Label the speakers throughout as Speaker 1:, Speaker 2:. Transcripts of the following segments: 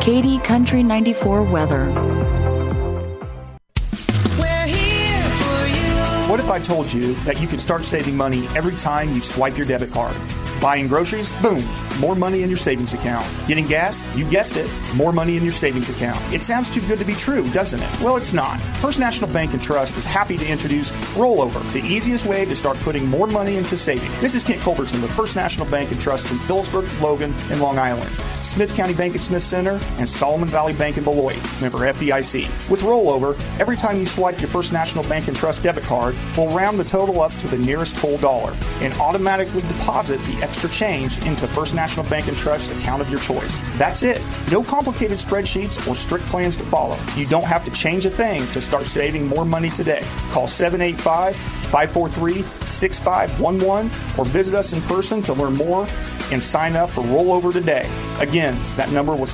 Speaker 1: KD Country 94 weather.
Speaker 2: What if I told you that you could start saving money every time you swipe your debit card? Buying groceries? Boom, more money in your savings account. Getting gas? You guessed it, more money in your savings account. It sounds too good to be true, doesn't it? Well, it's not. First National Bank and Trust is happy to introduce Rollover, the easiest way to start putting more money into saving. This is Kent Culbertson with First National Bank and Trust in Phillipsburg, Logan, and Long Island. Smith County Bank at Smith Center, and Solomon Valley Bank in Beloit, member FDIC. With Rollover, every time you swipe your First National Bank and Trust debit card, we'll round the total up to the nearest full dollar and automatically deposit the extra change into First National Bank and Trust account of your choice. That's it. No complicated spreadsheets or strict plans to follow. You don't have to change a thing to start saving more money today. Call 785-543-6511 or visit us in person to learn more and sign up for Rollover today. Again, that number was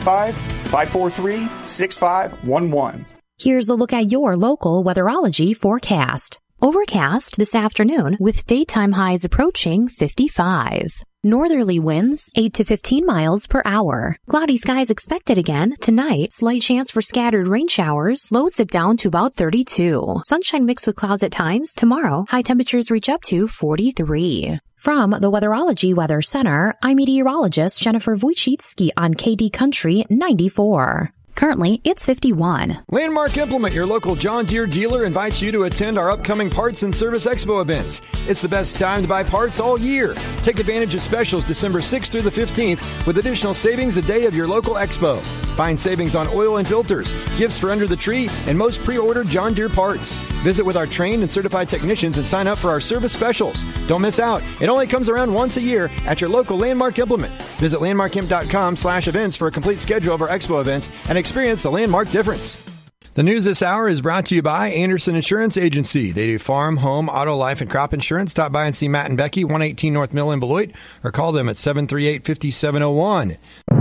Speaker 2: 785-543-6511.
Speaker 3: Here's a look at your local weatherology forecast. Overcast this afternoon with daytime highs approaching 55. Northerly winds 8 to 15 miles per hour. Cloudy skies expected again tonight. Slight chance for scattered rain showers. Lows dip down to about 32. Sunshine mixed with clouds at times. Tomorrow, high temperatures reach up to 43. From the Weatherology Weather Center, I'm meteorologist Jennifer Wojcicki on KD Country 94. Currently, it's 51.
Speaker 4: Landmark Implement, your local John Deere dealer, invites you to attend our upcoming Parts and Service Expo events. It's the best time to buy parts all year. Take advantage of specials December 6th through the 15th with additional savings the day of your local expo. Find savings on oil and filters, gifts for under the tree, and most pre-ordered John Deere parts. Visit with our trained and certified technicians and sign up for our service specials. Don't miss out. It only comes around once a year at your local Landmark Implement. Visit landmarkimp.com/events for a complete schedule of our expo events and experience the Landmark difference. The news this hour is brought to you by Anderson Insurance Agency. They do farm, home, auto, life, and crop insurance. Stop by and see Matt and Becky, 118 North Mill in Beloit, or call them at 738-5701.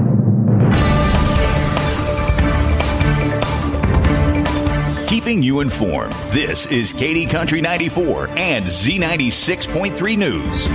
Speaker 5: Keeping you informed, this is KD Country 94 and Z96.3 News.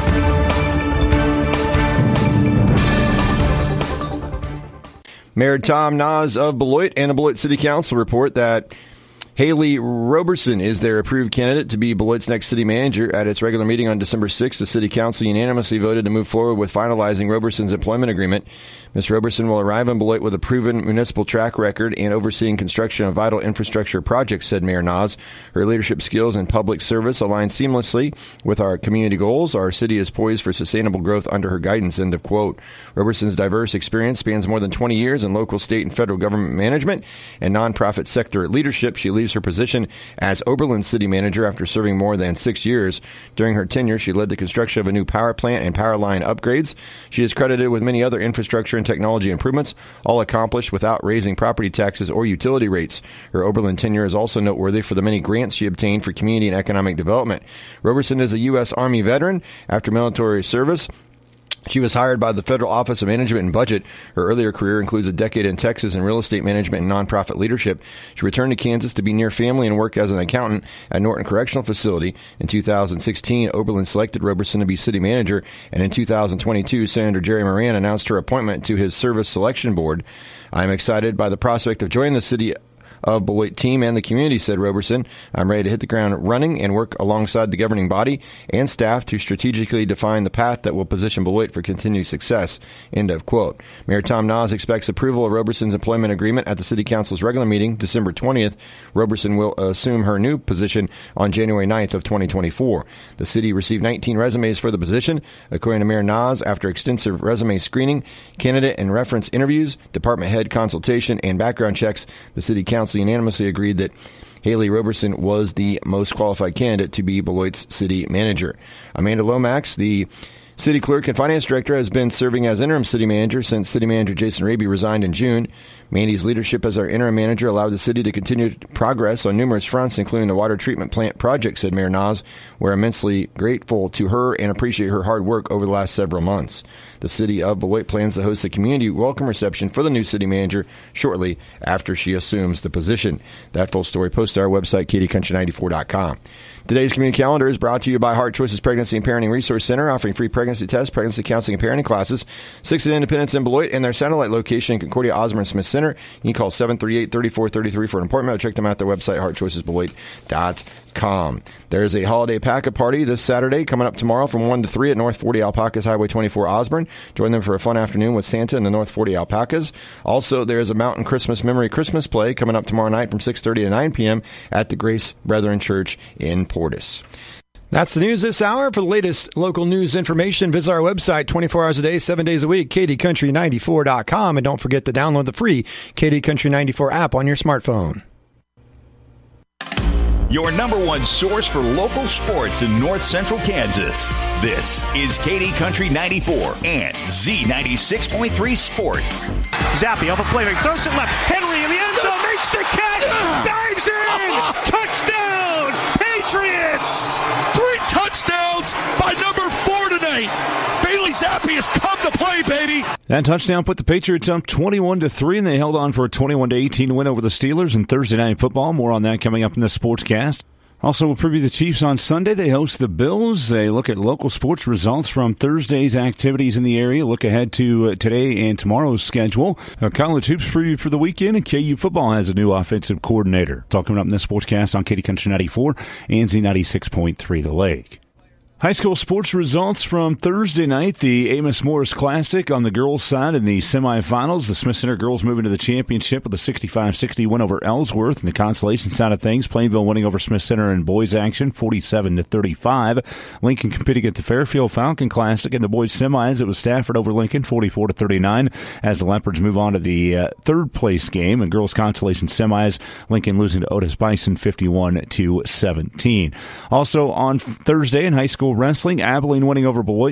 Speaker 4: Mayor Tom Nas of Beloit and the Beloit City Council report that Haley Roberson is their approved candidate to be Beloit's next city manager. At its regular meeting on December 6th, the City Council unanimously voted to move forward with finalizing Roberson's employment agreement. Ms. Roberson will arrive in Beloit with a proven municipal track record and overseeing construction of vital infrastructure projects, said Mayor Nas. Her leadership skills and public service align seamlessly with our community goals. Our city is poised for sustainable growth under her guidance, end of quote. Roberson's diverse experience spans more than 20 years in local, state, and federal government management and nonprofit sector leadership. She leaves her position as Oberlin City Manager after serving more than 6 years. During her tenure, she led the construction of a new power plant and power line upgrades. She is credited with many other infrastructure and technology improvements, all accomplished without raising property taxes or utility rates. Her Oberlin tenure is also noteworthy for the many grants she obtained for community and economic development. Roberson is a U.S. Army veteran. After military service, she was hired by the Federal Office of Management and Budget. Her earlier career includes a decade in Texas in real estate management and nonprofit leadership. She returned to Kansas to be near family and work as an accountant at Norton Correctional Facility. In 2016, Oberlin selected Roberson to be city manager, and in 2022, Senator Jerry Moran announced her appointment to his service selection board. I am excited by the prospect of joining the city of Beloit team and the community, said Roberson. I'm ready to hit the ground running and work alongside the governing body and staff to strategically define the path that will position Beloit for continued success, end of quote. Mayor Tom Nas expects approval of Roberson's employment agreement at the City Council's regular meeting December 20th. Roberson will assume her new position on January 9th of 2024. The city received 19 resumes for the position. According to Mayor Nas, after extensive resume screening, candidate and reference interviews, department head consultation, and background checks, the City Council unanimously agreed that Haley Roberson was the most qualified candidate to be Beloit's city manager. Amanda Lomax, the city clerk and finance director, has been serving as interim city manager since city manager Jason Raby resigned in June. Mandy's leadership as our interim manager allowed the city to continue progress on numerous fronts, including the water treatment plant project, said Mayor Nas. We're immensely grateful to her and appreciate her hard work over the last several months. The city of Beloit plans to host a community welcome reception for the new city manager shortly after she assumes the position. That full story posted on our website, KDCountry94.com. Today's community calendar is brought to you by Heart Choices Pregnancy and Parenting Resource Center, offering free pregnancy pregnancy tests, pregnancy counseling, and parenting classes. 6 at Independence in Beloit, and their satellite location in Concordia, Osborne, Smith Center. You can call 738-3433 for an appointment, or check them out at their website, heartchoicesbeloit.com. There's a holiday alpaca party this Saturday, coming up tomorrow from 1 to 3 at North 40 Alpacas, Highway 24, Osborne. Join them for a fun afternoon with Santa and the North 40 Alpacas. Also, there's a Mountain Christmas Memory Christmas Play coming up tomorrow night from 6:30 to 9 p.m. at the Grace Brethren Church in Portis. That's the news this hour. For the latest local news information, visit our website 24 hours a day, 7 days a week, KDCountry94.com. And don't forget to download the free KD Country 94 app on your smartphone.
Speaker 5: Your number one source for local sports in north central Kansas. This is KD Country 94 and Z96.3 Sports.
Speaker 6: Zappi off a play, throws it left. Henry in the end zone makes the catch, dives in, touchdown, Patriots!
Speaker 7: 3 touchdowns by number 4 tonight. Bailey Zappi has come to play, baby.
Speaker 8: That touchdown put the Patriots up 21-3, and they held on for a 21-18 win over the Steelers in Thursday Night Football. More on that coming up in the Sportscast. Also, we'll preview the Chiefs on Sunday. They host the Bills. They look at local sports results from Thursday's activities in the area. Look ahead to today and tomorrow's schedule. A college hoops preview for the weekend, and KU football has a new offensive coordinator. It's all coming up in the Sportscast on KD Country 94 and Z96.3 The Lake. High school sports results from Thursday night. The Amos Morris Classic on the girls' side in the semifinals. The Smith Center girls moving to the championship with a 65-60 win over Ellsworth. And the consolation side of things, Plainville winning over Smith Center in boys action, 47-35. Lincoln competing at the Fairfield Falcon Classic. In the boys' semis, it was Stafford over Lincoln, 44-39. As the Leopards move on to the third place game. And girls' consolation semis, Lincoln losing to Otis Bison, 51-17. Also on Thursday in high school wrestling, Abilene winning over Beloit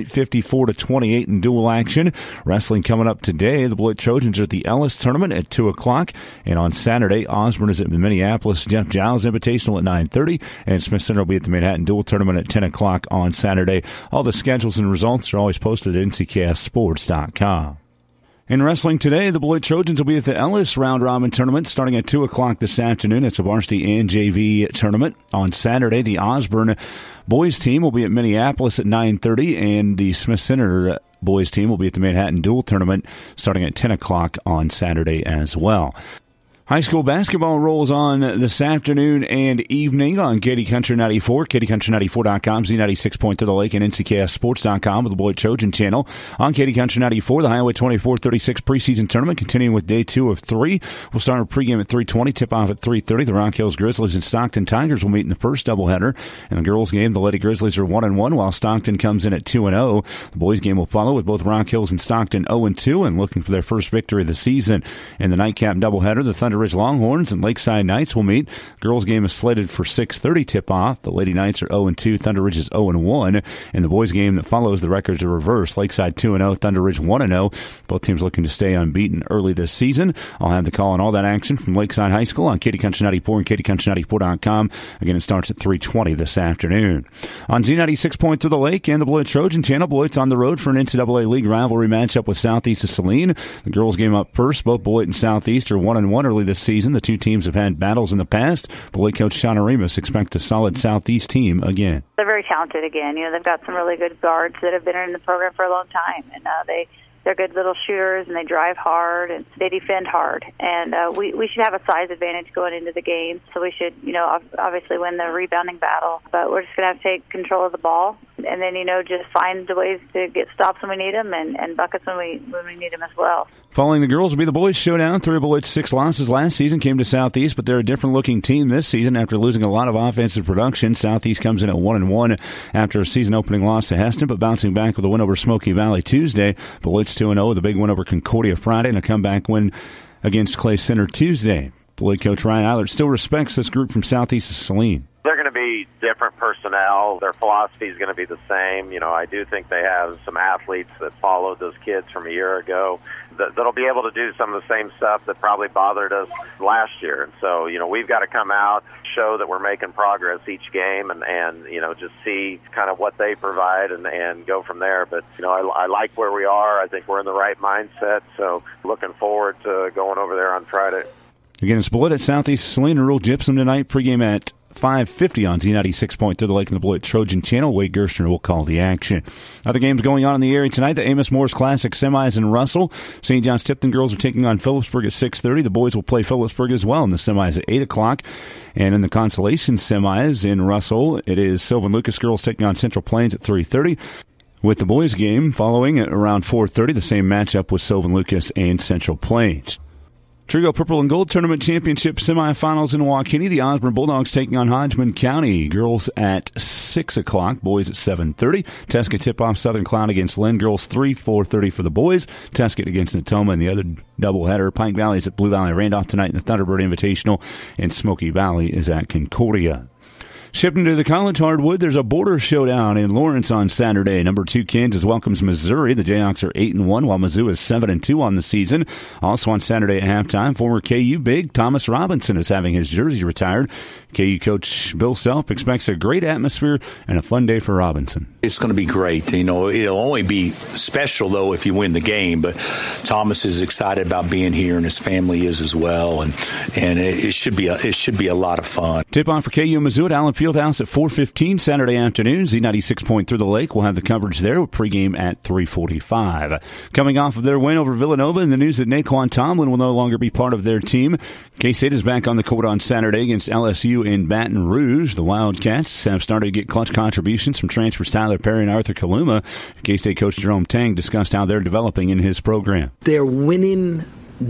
Speaker 8: 54-28 in dual action. Wrestling coming up today. The Beloit Trojans are at the Ellis Tournament at 2 o'clock. And on Saturday, Osborne is at the Minneapolis Jeff Giles Invitational at 9:30. And Smith Center will be at the Manhattan Dual Tournament at 10 o'clock on Saturday. All the schedules and results are always posted at nckastsports.com. In wrestling today, the Beloit Trojans will be at the Ellis Round Robin Tournament starting at 2 o'clock this afternoon. It's a varsity and JV tournament. On Saturday, the Osborne boys team will be at Minneapolis at 9:30, and the Smith Center boys team will be at the Manhattan Dual Tournament starting at 10 o'clock on Saturday as well. High school basketball rolls on this afternoon and evening on KD Country 94, KDCountry94.com, Z96.3 The Lake, and NCKSports.com with the Beloit Trojan channel. On KD Country 94, the Highway 24-36 preseason tournament continuing with day 2 of 3. We'll start our pregame at 3:20, tip-off at 3:30. The Rock Hills Grizzlies and Stockton Tigers will meet in the first doubleheader. In the girls' game, the Lady Grizzlies are 1-1, while Stockton comes in at 2-0. The boys' game will follow with both Rock Hills and Stockton 0-2 and looking for their first victory of the season. In the nightcap doubleheader, the Thunder Ridge Longhorns and Lakeside Knights will meet. Girls' game is slated for 6:30 tip-off. The Lady Knights are 0-2. Thunder Ridge is 0-1. In the boys' game that follows, the records are reversed. Lakeside 2-0. Thunder Ridge 1-0. Both teams looking to stay unbeaten early this season. I'll have the call on all that action from Lakeside High School on KD Country 94 and KDCountry94.com. Again, it starts at 3:20 this afternoon. On Z96.3 The Lake and the Beloit Trojan channel, Beloit's on the road for an NCAA League rivalry matchup with Southeast of Saline. The girls' game up first. Both Beloit and Southeast are 1-1 early this season. The two teams have had battles in the past. Beloit coach Shauna Remus expects a solid Southeast team again.
Speaker 9: They're very talented again. You know, they've got some really good guards that have been in the program for a long time, and they're good little shooters, and they drive hard, and they defend hard. And we should have a size advantage going into the game, so we should, you know, obviously win the rebounding battle. But we're just going to have to take control of the ball, and then, you know, just find the ways to get stops when we need them and buckets when we need them as well.
Speaker 8: Following the girls will be the boys' showdown. 3 of Beloit's 6 losses last season came to Southeast, but they're a different-looking team this season after losing a lot of offensive production. Southeast comes in at 1-1 after a season-opening loss to Heston, but bouncing back with a win over Smoky Valley Tuesday. Beloit's 2-0 with a big win over Concordia Friday and a comeback win against Clay Center Tuesday. Beloit coach Ryan Eilert still respects this group from Southeast of Saline.
Speaker 10: They're going to be different personnel. Their philosophy is going to be the same. You know, I do think they have some athletes that followed those kids from a year ago that'll be able to do some of the same stuff that probably bothered us last year. And so, you know, we've got to come out, show that we're making progress each game and you know, just see kind of what they provide and go from there. But, you know, I like where we are. I think we're in the right mindset. So looking forward to going over there on Friday.
Speaker 8: Again, it's Beloit at Southeast Saline and Earl Gypsum tonight. Pregame at 5:50 on Z96 through the Lake and the Beloit Trojan Channel. Wade Gerstner will call the action. Other games going on in the area tonight. The Amos Morris Classic semis in Russell. St. John's Tipton girls are taking on Phillipsburg at 6:30. The boys will play Phillipsburg as well in the semis at 8 o'clock. And in the consolation semis in Russell, it is Sylvan Lucas girls taking on Central Plains at 3:30. With the boys' game following at around 4:30, the same matchup with Sylvan Lucas and Central Plains. Trigo Purple and Gold Tournament Championship semifinals in Waukene. The Osborne Bulldogs taking on Hodgman County. Girls at 6 o'clock, boys at 7:30. Tesca tip-off Southern Cloud against Lynn. Girls 4:30 for the boys. Tesca against Natoma, and the other doubleheader. Pike Valley is at Blue Valley Randolph tonight in the Thunderbird Invitational, and Smoky Valley is at Concordia. Shifting to the college hardwood, there's a border showdown in Lawrence on Saturday. Number 2 Kansas welcomes Missouri. The Jayhawks are 8-1, while Mizzou is 7-2 on the season. Also on Saturday at halftime, former KU big Thomas Robinson is having his jersey retired. KU coach Bill Self expects a great atmosphere and a fun day for Robinson.
Speaker 11: It's going to be great. You know, it'll only be special, though, if you win the game. But Thomas is excited about being here, and his family is as well. And it should be a lot of fun.
Speaker 8: Tip-off for KU Mizzou at Allen Fieldhouse at 4:15 Saturday afternoon. Z96 through the Lake will have the coverage there with pregame at 3:45. Coming off of their win over Villanova, and the news that Naquan Tomlin will no longer be part of their team. K-State is back on the court on Saturday against LSU in Baton Rouge. The Wildcats have started to get clutch contributions from transfers Tyler Perry and Arthur Kaluma. K-State coach Jerome Tang discussed how they're developing in his program.
Speaker 12: Their winning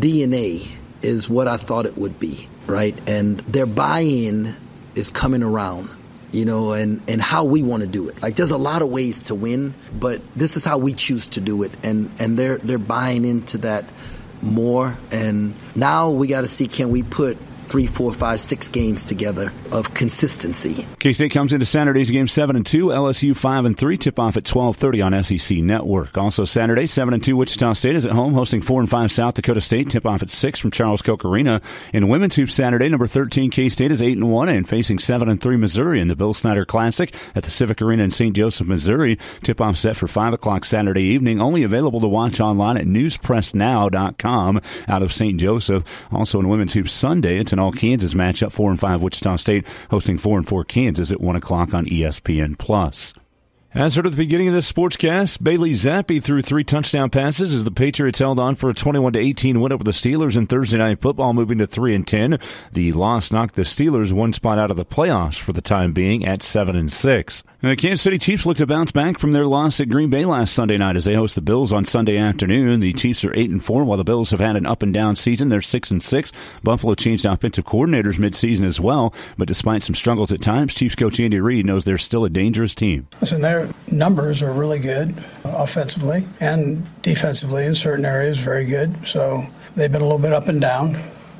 Speaker 12: DNA is what I thought it would be, right? And their buy-in is coming around, you know, and how we want to do it. Like, there's a lot of ways to win, but this is how we choose to do it. And they're buying into that more. And now we got to see, can we put 3, 4, 5, 6 games together of consistency.
Speaker 8: K-State comes into Saturday's game 7-2, LSU 5-3, tip-off at 12:30 on SEC Network. Also Saturday, 7-2, Wichita State is at home, hosting 4-5 South Dakota State, tip-off at 6 from Charles Koch Arena. In women's hoops Saturday, number 13 K-State is 8-1 and facing 7-3 Missouri in the Bill Snyder Classic at the Civic Arena in St. Joseph, Missouri. Tip-off set for 5 o'clock Saturday evening, only available to watch online at newspressnow.com out of St. Joseph. Also in women's hoops Sunday, it's an all-Kansas matchup, 4-5 Wichita State hosting 4-4 Kansas at 1 o'clock on ESPN+. As heard at the beginning of this sportscast, Bailey Zappi threw 3 touchdown passes as the Patriots held on for a 21-18 win over the Steelers in Thursday Night Football, moving to 3-10. The loss knocked the Steelers one spot out of the playoffs for the time being at 7-6. And the Kansas City Chiefs look to bounce back from their loss at Green Bay last Sunday night as they host the Bills on Sunday afternoon. The Chiefs are 8-4, while the Bills have had an up-and-down season. They're 6-6. Buffalo changed offensive coordinators midseason as well, but despite some struggles at times, Chiefs coach Andy Reid knows they're still a dangerous team.
Speaker 13: Listen, their numbers are really good offensively and defensively in certain areas, very good. So they've been a little bit up and down.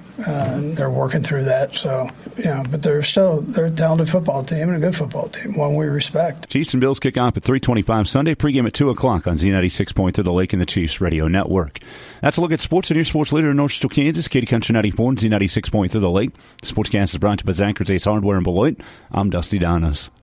Speaker 13: They're working through that. So, but they're a talented football team and a good football team, one we respect.
Speaker 8: Chiefs and Bills kick off at 3:25 Sunday, pregame at 2 o'clock on Z96 through the Lake and the Chiefs Radio Network. That's a look at sports and your sports leader in North Central Kansas, Katy Country 94 and Z96 through the Lake. The sportscast is brought to you by Zachry's Ace Hardware in Beloit. I'm Dusty Donis.